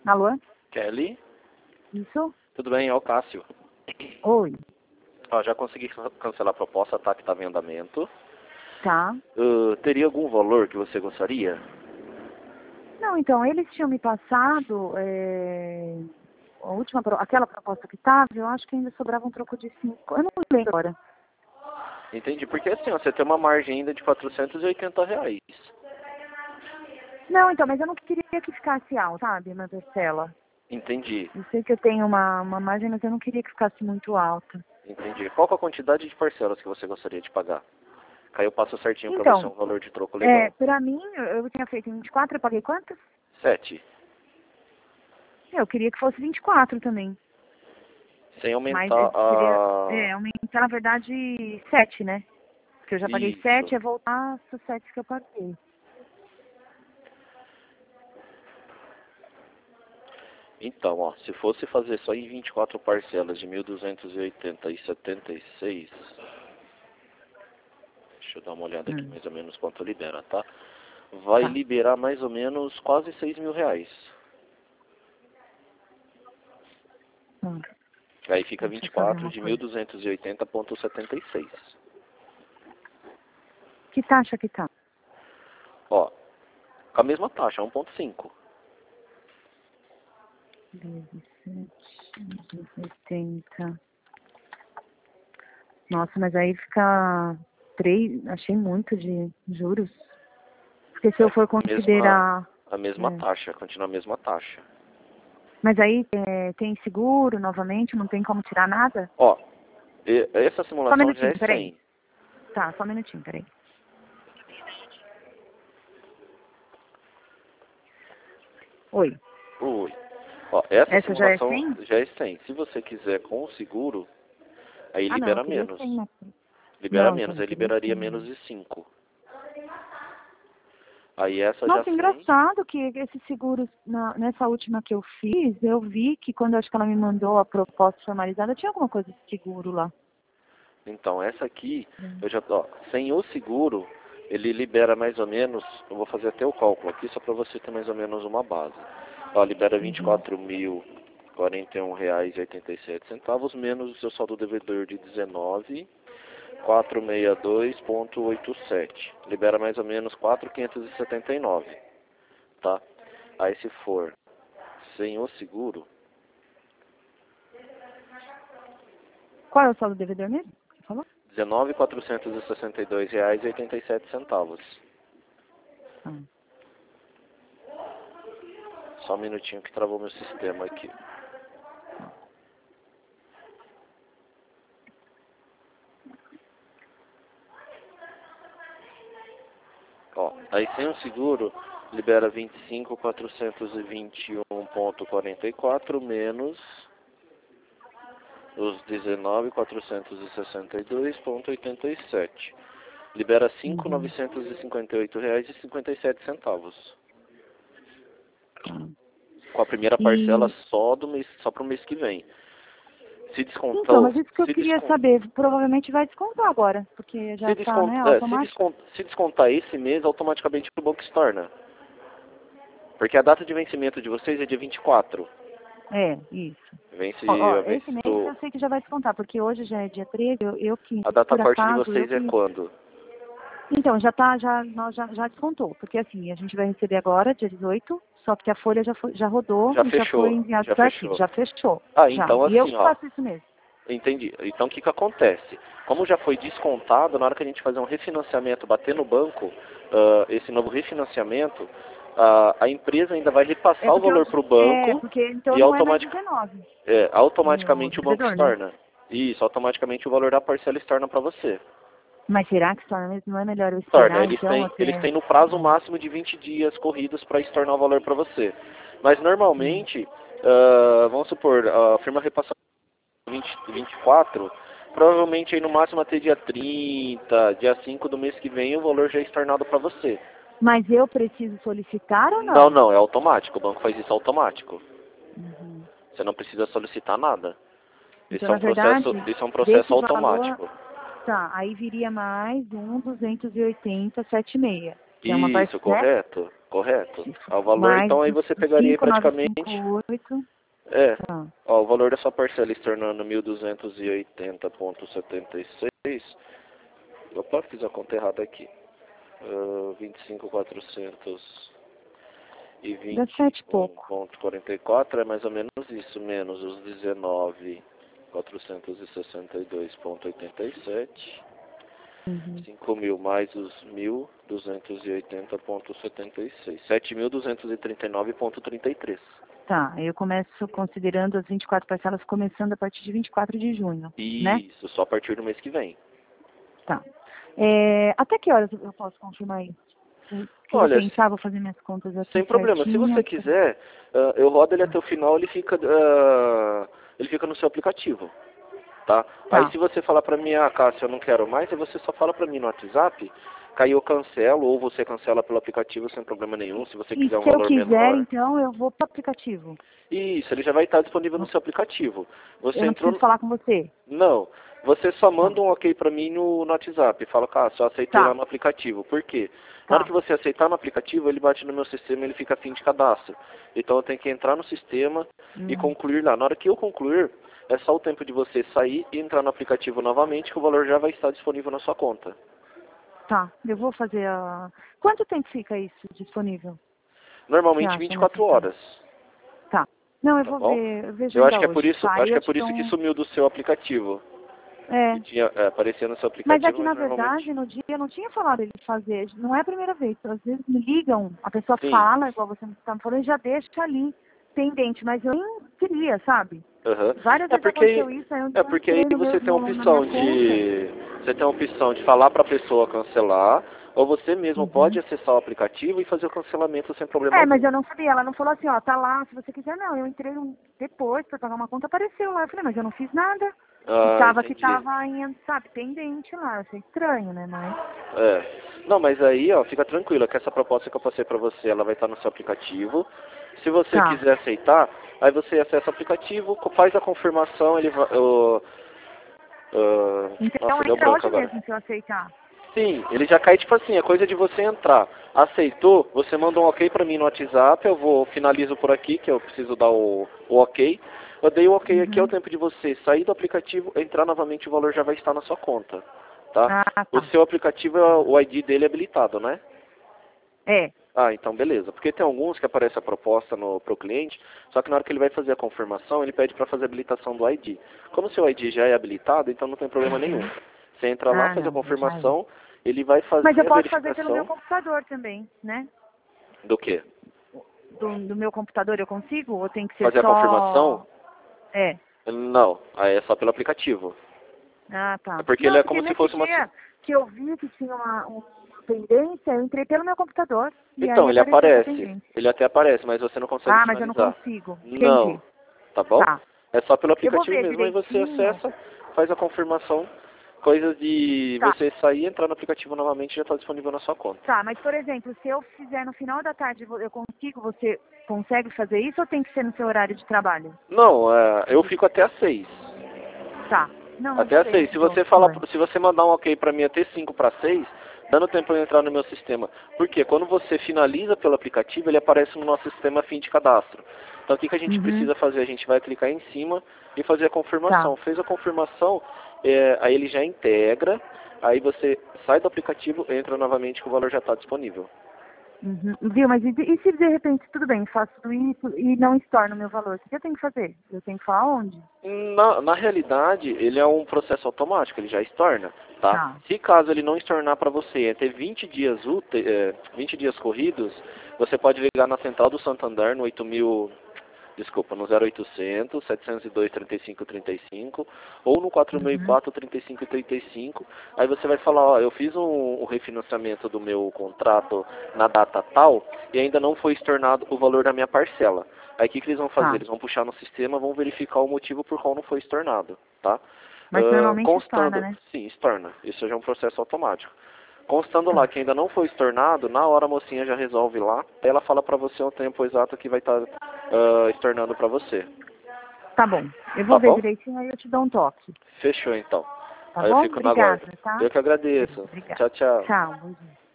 Alô? Kelly? Isso? Tudo bem? É o Cássio. Oi. Ó, já consegui cancelar a proposta, tá? Que tá em andamento. Tá. Teria algum valor que você gostaria? Não, então, eles tinham me passado a última, aquela proposta que estava, eu acho que ainda sobrava um troco de 5. Eu não lembro agora. Entendi. Porque assim, ó, você tem uma margem ainda de R$ 480. Não, então, mas eu não queria que ficasse alta, sabe, na parcela. Entendi. Eu sei que eu tenho uma margem, mas eu não queria que ficasse muito alta. Entendi. Qual que é a quantidade de parcelas que você gostaria de pagar? Que aí eu passo certinho pra você Então, um valor de troco legal. pra mim, eu tinha feito em 24, eu paguei quantas? 7. Eu queria que fosse 24 também. Sem Mas aumentar seria, a... aumentar, na verdade, 7, né? Porque eu já paguei Isso. 7, é voltar os 7 que eu paguei. Então, ó, se fosse fazer só em 24 parcelas de 1.280,76, deixa eu dar uma olhada aqui mais ou menos quanto libera, tá? Vai Tá. liberar mais ou menos quase R$ 6.000. Aí fica Deixa eu fazer 24 uma de coisa. 1.280,76. Que taxa que tá? Ó, com a mesma taxa, 1,5. 17,80. Nossa, mas aí fica 3, achei muito de juros. Porque se eu for considerar... A mesma taxa, continua a mesma taxa. Mas aí tem seguro novamente, não tem como tirar nada? Ó, essa Só um simulação já é minutinho, peraí. 100. Tá, só um minutinho, peraí. Oi. Ui. Ó, essa Essa já é simulação 100? já é 100. Se você quiser com o seguro, aí Ah, não, eu libera queria menos. 100, né? Libera Não, então, menos, eu aí queria liberaria 100. menos de 5. Aí essa já Nossa, 100. engraçado que esses seguros, nessa última que eu fiz, eu vi que quando acho que ela me mandou a proposta formalizada, tinha alguma coisa de seguro lá. Então, essa aqui, eu já, ó, sem o seguro, ele libera mais ou menos, eu vou fazer até o cálculo aqui, só para você ter mais ou menos uma base. Ó, libera R$ 24.041,87, menos o seu saldo devedor de 19.462,87. Libera mais ou menos 4.579, tá? Aí se for sem o seguro, Qual é o saldo devedor mesmo? Você falou? R$ 19.462,87. Ah. Só um minutinho que travou meu sistema aqui. Ó, aí sem o seguro, libera 25.421,44 menos os 19.462,87. Libera R$ 5.958,57. Com a primeira parcela só para o mês que vem. Se Então, descontou, mas isso que eu queria saber, provavelmente vai descontar agora, porque já está, né, automático. se descontar esse mês, automaticamente o banco estorna. Porque a data de vencimento de vocês é dia 24. É, isso. Vence, Esse mês eu sei que já vai descontar, porque hoje já é dia 13, eu que, a data por corte de acaso, vocês é quando? Então, já descontou, porque assim, a gente vai receber agora, dia 18, só que a folha já rodou Já e já foi fechou, enviado já para aqui, fechou. já fechou. Ah, Já. então E eu assim, que ó. faço isso mesmo. Entendi. Então o que acontece? Como já foi descontado, na hora que a gente fazer um refinanciamento, bater no banco, esse novo refinanciamento, a empresa ainda vai repassar o valor para o banco Porque então e não é mais 19. O automaticamente o banco devedor, né? estorna. Isso, automaticamente o valor da parcela estorna para você. Mas será que torna mesmo? Não é melhor eu Estorna. esperar, então, Eles até... têm no prazo máximo de 20 dias corridos para estornar o valor para você. Mas normalmente, vamos supor, a firma repassou 24, provavelmente aí no máximo até dia 30, dia 5 do mês que vem o valor já é estornado para você. Mas eu preciso solicitar ou Não, não? não, é automático, o banco faz isso automático. Uhum. Você não precisa solicitar nada. Então, na verdade, Isso é um processo desse valor, automático. tá, aí viria mais 280,76, que é uma Isso, parcela, né? correto? correto? O valor, Mais então aí você pegaria aí praticamente... 5.958. Tá. O valor da sua parcela se tornando 1.280,76. Opa, fiz a conta errada aqui. 25.420,44 Dá 7 e pouco. é mais ou menos isso, menos os 19.462,87. 5.000 mais os 1.280,76. 7.239,33. Tá, eu começo considerando as 24 parcelas começando a partir de 24 de junho, né? Isso, só a partir do mês que vem. Tá. Até que horas eu posso confirmar isso? Eu Olha, vou pensar, vou fazer minhas contas aqui sem problema. Se certinho. você quiser, eu rodo ele até o final, ele fica no seu aplicativo, tá? Aí se você falar pra mim, Cássio, eu não quero mais, aí você só fala pra mim no WhatsApp, que aí eu cancelo, ou você cancela pelo aplicativo sem problema nenhum, se você quiser um se eu valor quiser, menor. então, eu vou pro aplicativo. Isso, ele já vai estar disponível no seu aplicativo. Você Eu não entrou... preciso falar com você. Não, você só manda um ok pra mim no WhatsApp. Fala, Cássio, eu aceitei lá Tá. no aplicativo. Por quê? Na hora Tá. que você aceitar no aplicativo, ele bate no meu sistema e ele fica fim de cadastro. Então eu tenho que entrar no sistema e concluir lá. Na hora que eu concluir, é só o tempo de você sair e entrar no aplicativo novamente, que o valor já vai estar disponível na sua conta. Tá, eu vou fazer a... Quanto tempo fica isso disponível? Normalmente 24 horas. Tá. Não, eu Tá vou bom? ver, eu vejo Eu ainda acho que é por hoje. isso, Tá, acho aí que eu é te por dou isso que um... sumiu do seu aplicativo. Que tinha, aparecia no seu Mas é aplicativo, que, na mas normalmente... verdade, no dia eu não tinha falado ele fazer. Não é a primeira vez. Às vezes me ligam, a pessoa Sim. fala, igual você está me falando, e já deixa ali, pendente. Mas eu nem queria, sabe? Uhum. Várias vezes aconteceu isso, aí eu Porque aí entrei no você tem a na minha opção conta. você tem a opção de falar para a pessoa cancelar, ou você mesmo pode acessar o aplicativo e fazer o cancelamento sem problema Mas algum. eu não sabia. Ela não falou assim, ó, tá lá, se você quiser. Não, eu entrei depois pra pagar uma conta, apareceu lá. Eu falei, mas eu não fiz nada. E tava Entendi. sabe, pendente lá. Eu achei estranho, né, mas... Não, mas aí, ó, fica tranquila que essa proposta que eu passei para você, ela vai estar no seu aplicativo. Se você Tá. quiser aceitar, aí você acessa o aplicativo, faz a confirmação, ele vai... Então nossa, deu entra branco hoje agora. mesmo, se eu aceitar. Sim, ele já cai tipo assim, é coisa de você entrar. Aceitou, você manda um ok pra mim no WhatsApp, eu finalizo por aqui, que eu preciso dar o ok. Eu dei o ok aqui, é o tempo de você sair do aplicativo, entrar novamente, o valor já vai estar na sua conta, tá? O Tá. seu aplicativo, o ID dele é habilitado, né? É. Então beleza. Porque tem alguns que aparece a proposta pro cliente, só que na hora que ele vai fazer a confirmação, ele pede para fazer a habilitação do ID. Como o seu ID já é habilitado, então não tem problema nenhum. Você entra lá, faz a Não, já é. confirmação, ele vai fazer Mas eu a posso fazer pelo meu verificação computador também, né? do quê? Do meu computador eu consigo? Ou tem que ser Fazer a confirmação? só... É. Não, aí é só pelo aplicativo. É Tá. porque ele Não, é porque como se nesse fosse uma... dia que eu vi que tinha uma pendência, eu entrei pelo meu computador e aí Então, ele apareceu essa aparece. pendência. Ele até aparece, mas você não consegue Mas eu não finalizar. consigo. Não, Entendi. tá bom? Tá. É só pelo Eu vou aplicativo ver mesmo, aí você direitinho. acessa, faz a confirmação, coisas de Tá. você sair e entrar no aplicativo novamente já está disponível na sua conta. Tá, mas por exemplo, se eu fizer no final da tarde, eu consigo, você consegue fazer isso ou tem que ser no seu horário de trabalho? Não, eu fico até às 6. Tá. Não, Até às 6. então, Se você pronto, falar, foi. se você mandar um ok para mim até 5 para 6, dando tempo para eu entrar no meu sistema. Porque quando você finaliza pelo aplicativo, ele aparece no nosso sistema fim de cadastro. Então o que a gente precisa fazer? A gente vai clicar em cima e fazer a confirmação. Tá. Fez a confirmação, aí ele já integra, aí você sai do aplicativo, entra novamente que o valor já está disponível. Viu, mas e se de repente, tudo bem, faço tudo isso e não estorno o meu valor? O que eu tenho que fazer? Eu tenho que falar onde? Na realidade, ele é um processo automático, ele já estorna, tá? Tá. Se caso ele não estornar para você entre 20 dias 20 dias corridos, você pode ligar na central do Santander no 8000, desculpa, no 0800 702 3535 ou no 4004 3535. Aí você vai falar, ó, eu fiz um refinanciamento do meu contrato na data tal e ainda não foi estornado o valor da minha parcela. Aí o que eles vão fazer? Tá. Eles vão puxar no sistema, vão verificar o motivo por qual não foi estornado, tá? Mas normalmente estorna, Constando, né? sim, estorna. Isso já é um processo automático. Constando lá Tá. que ainda não foi estornado, na hora a mocinha já resolve lá, ela fala pra você o tempo exato que vai estar estornando pra você. Tá bom. Eu Tá vou ver bom? direitinho, aí eu te dou um toque. Fechou então. Tá Aí eu bom? fico na guarda. Obrigada, tá? Eu que agradeço. Obrigada. Tchau, tchau. Tchau, bom dia.